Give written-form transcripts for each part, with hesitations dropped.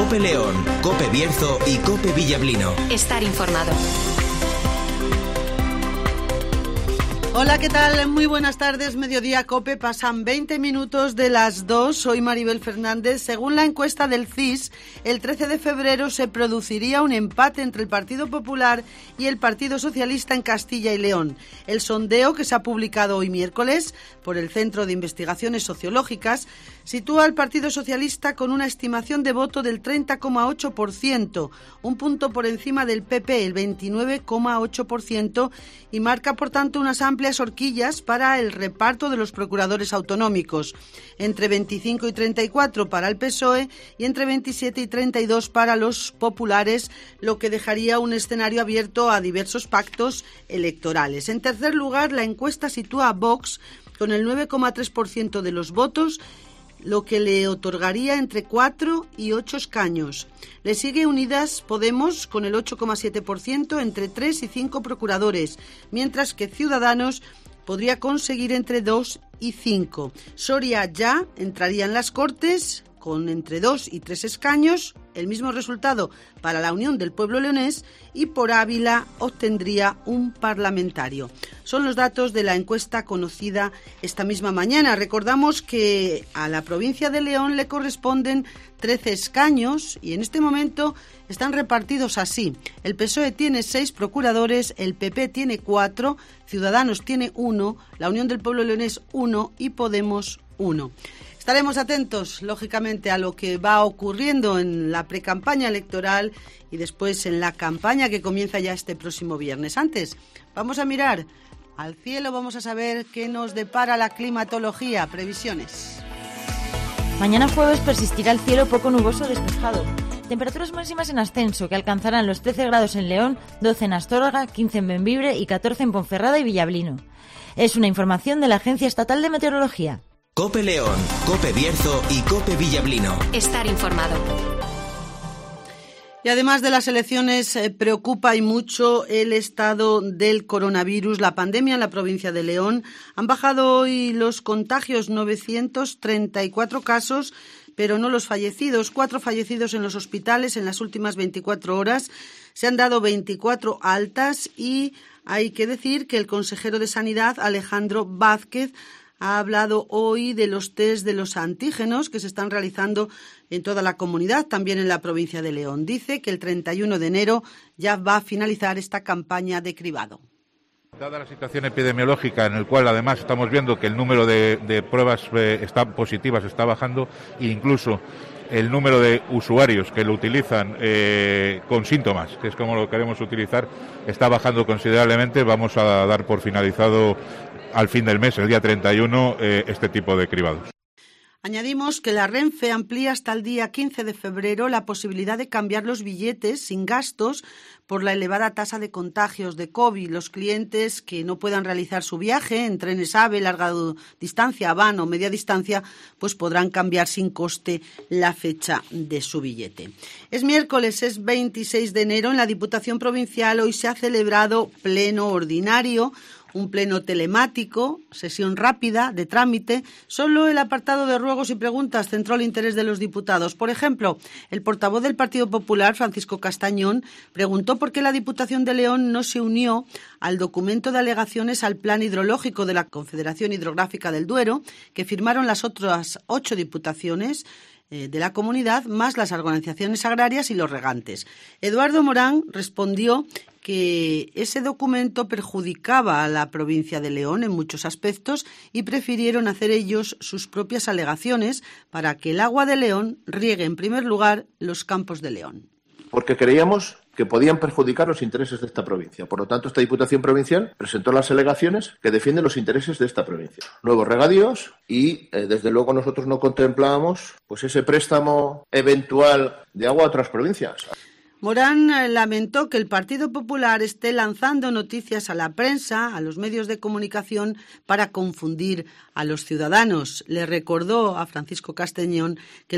COPE León, COPE Bierzo y COPE Villablino. Estar informado. Hola, ¿qué tal? Muy buenas tardes. Mediodía COPE, pasan 20 minutos de las 2. Soy Maribel Fernández. Según la encuesta del CIS, el 13 de febrero se produciría un empate entre el Partido Popular y el Partido Socialista en Castilla y León. El sondeo, que se ha publicado hoy miércoles por el Centro de Investigaciones Sociológicas, sitúa al Partido Socialista con una estimación de voto del 30,8%, un punto por encima del PP, el 29,8%, y marca, por tanto, unas amplias horquillas para el reparto de los procuradores autonómicos, entre 25 y 34 para el PSOE y entre 27 y 32 para los populares, lo que dejaría un escenario abierto a diversos pactos electorales. En tercer lugar, la encuesta sitúa a Vox con el 9,3% de los votos, lo que le otorgaría entre 4 y 8 escaños. Le sigue Unidas Podemos con el 8,7%, entre 3 y 5 procuradores, mientras que Ciudadanos podría conseguir entre 2 y 5. Soria ya entraría en las Cortes con entre 2 y 3 escaños, el mismo resultado para la Unión del Pueblo Leonés, y por Ávila obtendría un parlamentario. Son los datos de la encuesta conocida esta misma mañana. Recordamos que a la provincia de León le corresponden 13 escaños y en este momento están repartidos así. El PSOE tiene 6 procuradores, el PP tiene 4, Ciudadanos tiene 1, la Unión del Pueblo Leonés 1 y Podemos 1. Estaremos atentos, lógicamente, a lo que va ocurriendo en la precampaña electoral y después en la campaña que comienza ya este próximo viernes. Antes, vamos a mirar al cielo, vamos a saber qué nos depara la climatología. Previsiones. Mañana jueves persistirá el cielo poco nuboso despejado. Temperaturas máximas en ascenso que alcanzarán los 13 grados en León, 12 en Astorga, 15 en Bembibre y 14 en Ponferrada y Villablino. Es una información de la Agencia Estatal de Meteorología. COPE León, COPE Bierzo y COPE Villablino. Estar informado. Y además de las elecciones, preocupa y mucho el estado del coronavirus, la pandemia en la provincia de León. Han bajado hoy los contagios, 934 casos, pero no los fallecidos. 4 fallecidos en los hospitales en las últimas 24 horas. Se han dado 24 altas y hay que decir que el consejero de Sanidad, Alejandro Vázquez, ha hablado hoy de los test de los antígenos que se están realizando en toda la comunidad, también en la provincia de León. Dice que el 31 de enero ya va a finalizar esta campaña de cribado. Dada la situación epidemiológica en la cual además estamos viendo que el número de pruebas positivas está bajando e incluso el número de usuarios que lo utilizan con síntomas, que es como lo queremos utilizar, está bajando considerablemente, vamos a dar por finalizado al fin del mes, el día 31, este tipo de cribados. Añadimos que la Renfe amplía hasta el día 15 de febrero la posibilidad de cambiar los billetes sin gastos por la elevada tasa de contagios de COVID. Los clientes que no puedan realizar su viaje en trenes AVE, larga distancia, van o media distancia, pues podrán cambiar sin coste la fecha de su billete. Es miércoles, es 26 de enero. En la Diputación Provincial hoy se ha celebrado pleno ordinario, un pleno telemático, sesión rápida, de trámite. Solo el apartado de ruegos y preguntas centró el interés de los diputados. Por ejemplo, el portavoz del Partido Popular, Francisco Castañón, preguntó por qué la Diputación de León no se unió al documento de alegaciones al Plan Hidrológico de la Confederación Hidrográfica del Duero, que firmaron las otras 8 diputaciones de la comunidad, más las organizaciones agrarias y los regantes. Eduardo Morán respondió que ese documento perjudicaba a la provincia de León en muchos aspectos y prefirieron hacer ellos sus propias alegaciones para que el agua de León riegue en primer lugar los campos de León. Porque creíamos que podían perjudicar los intereses de esta provincia. Por lo tanto, esta Diputación Provincial presentó las alegaciones que defienden los intereses de esta provincia. Nuevos regadíos y, desde luego, nosotros no contemplábamos pues ese préstamo eventual de agua a otras provincias. Morán lamentó que el Partido Popular esté lanzando noticias a la prensa, a los medios de comunicación, para confundir a los ciudadanos. Le recordó a Francisco Castañón que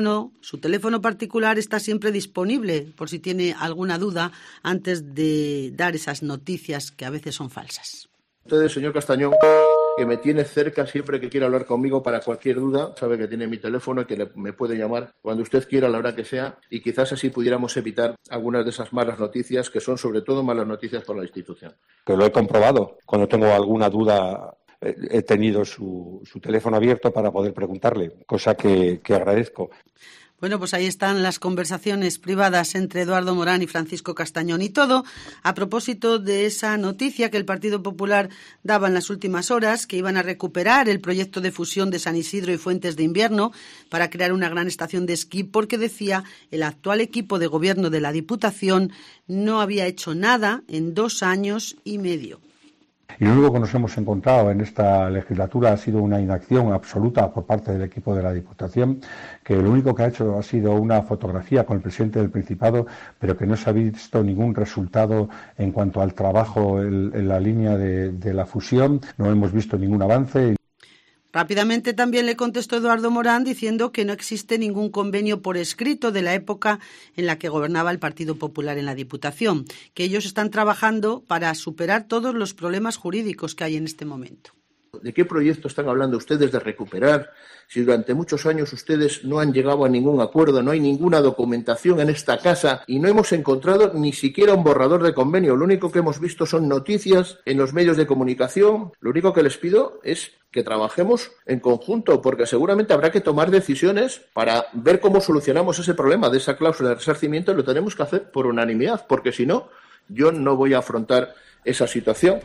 su teléfono particular está siempre disponible por si tiene alguna duda antes de dar esas noticias que a veces son falsas. Ustedes, señor Castañón, que me tiene cerca siempre que quiera hablar conmigo para cualquier duda. Sabe que tiene mi teléfono y que me puede llamar cuando usted quiera, a la hora que sea, y quizás así pudiéramos evitar algunas de esas malas noticias, que son sobre todo malas noticias para la institución. Que lo he comprobado. Cuando tengo alguna duda he tenido su teléfono abierto para poder preguntarle, cosa que agradezco. Bueno, pues ahí están las conversaciones privadas entre Eduardo Morán y Francisco Castañón. Y todo a propósito de esa noticia que el Partido Popular daba en las últimas horas, que iban a recuperar el proyecto de fusión de San Isidro y Fuentes de Invierno para crear una gran estación de esquí, porque decía el actual equipo de gobierno de la Diputación no había hecho nada en 2 años y medio. Y lo único que nos hemos encontrado en esta legislatura ha sido una inacción absoluta por parte del equipo de la Diputación, que lo único que ha hecho ha sido una fotografía con el presidente del Principado, pero que no se ha visto ningún resultado en cuanto al trabajo en la línea de la fusión. No hemos visto ningún avance. Rápidamente también le contestó Eduardo Morán diciendo que no existe ningún convenio por escrito de la época en la que gobernaba el Partido Popular en la Diputación, que ellos están trabajando para superar todos los problemas jurídicos que hay en este momento. ¿De qué proyecto están hablando ustedes de recuperar? Si durante muchos años ustedes no han llegado a ningún acuerdo, no hay ninguna documentación en esta casa y no hemos encontrado ni siquiera un borrador de convenio. Lo único que hemos visto son noticias en los medios de comunicación. Lo único que les pido es que trabajemos en conjunto, porque seguramente habrá que tomar decisiones para ver cómo solucionamos ese problema de esa cláusula de resarcimiento, y lo tenemos que hacer por unanimidad, porque si no, yo no voy a afrontar esa situación.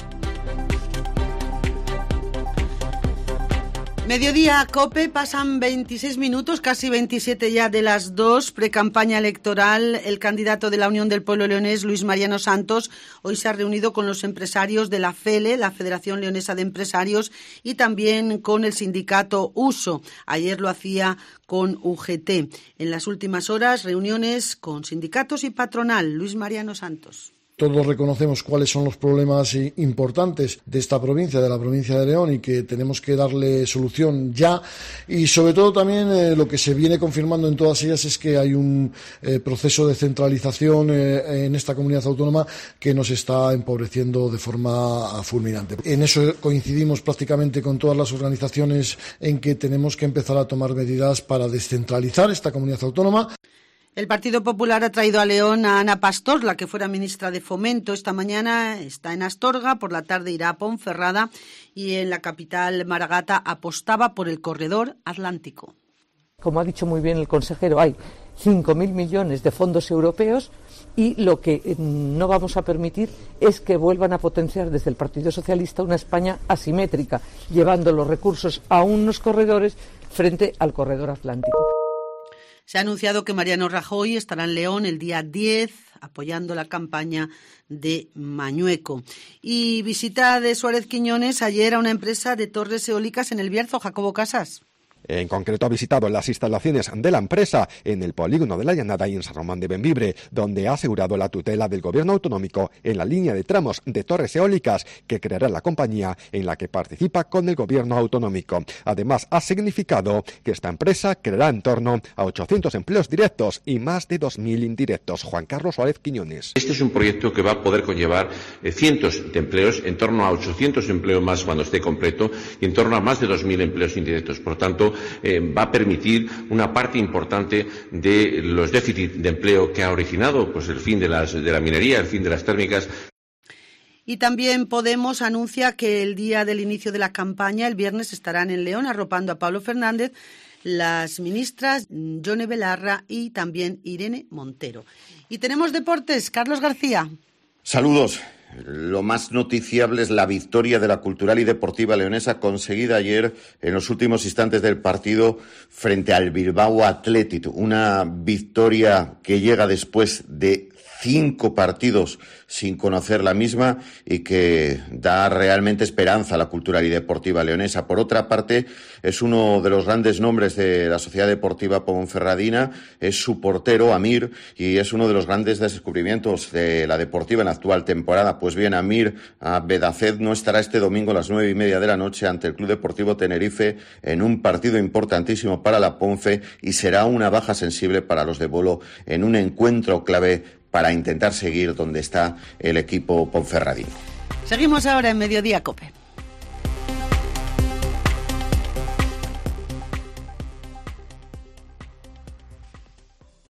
Mediodía, COPE, pasan 26 minutos, casi 27 ya de las 2, precampaña electoral. El candidato de la Unión del Pueblo Leonés, Luis Mariano Santos, hoy se ha reunido con los empresarios de la FELE, la Federación Leonesa de Empresarios, y también con el sindicato USO. Ayer lo hacía con UGT. En las últimas horas, reuniones con sindicatos y patronal. Luis Mariano Santos. Todos reconocemos cuáles son los problemas importantes de esta provincia, de la provincia de León, y que tenemos que darle solución ya. Y sobre todo también lo que se viene confirmando en todas ellas es que hay un proceso de centralización en esta comunidad autónoma que nos está empobreciendo de forma fulminante. En eso coincidimos prácticamente con todas las organizaciones en que tenemos que empezar a tomar medidas para descentralizar esta comunidad autónoma. El Partido Popular ha traído a León a Ana Pastor, la que fuera ministra de Fomento. Esta mañana está en Astorga, por la tarde irá a Ponferrada y en la capital Maragata apostaba por el corredor atlántico. Como ha dicho muy bien el consejero, hay 5.000 millones de fondos europeos y lo que no vamos a permitir es que vuelvan a potenciar desde el Partido Socialista una España asimétrica, llevando los recursos a unos corredores frente al corredor atlántico. Se ha anunciado que Mariano Rajoy estará en León el día 10 apoyando la campaña de Mañueco. Y visita de Suárez Quiñones ayer a una empresa de torres eólicas en El Bierzo. Jacobo Casas. En concreto ha visitado las instalaciones de la empresa en el polígono de la Llanada y en San Román de Bembibre, donde ha asegurado la tutela del gobierno autonómico en la línea de tramos de torres eólicas que creará la compañía en la que participa con el gobierno autonómico. Además, ha significado que esta empresa creará en torno a 800 empleos directos y más de 2.000 indirectos. Juan Carlos Suárez Quiñones. Este es un proyecto que va a poder conllevar cientos de empleos, en torno a 800 empleos más cuando esté completo y en torno a más de 2.000 empleos indirectos. Por lo tanto, va a permitir una parte importante de los déficits de empleo que ha originado pues el fin de la minería, el fin de las térmicas. Y también Podemos anuncia que el día del inicio de la campaña, el viernes, estarán en León arropando a Pablo Fernández las ministras Yone Belarra y también Irene Montero. Y tenemos deportes, Carlos García. Saludos. Lo más noticiable es la victoria de la Cultural y Deportiva Leonesa conseguida ayer en los últimos instantes del partido frente al Bilbao Athletic. Una victoria que llega después de 5 partidos sin conocer la misma y que da realmente esperanza a la Cultural y Deportiva Leonesa. Por otra parte, es uno de los grandes nombres de la Sociedad Deportiva Ponferradina, es su portero, Amir, y es uno de los grandes descubrimientos de la Deportiva en la actual temporada. Pues bien, Amir Bedaced no estará este domingo a las 9:30 de la noche ante el Club Deportivo Tenerife en un partido importantísimo para la Ponfe y será una baja sensible para los de Bolo en un encuentro clave para intentar seguir donde está el equipo ponferradino. Seguimos ahora en Mediodía COPE.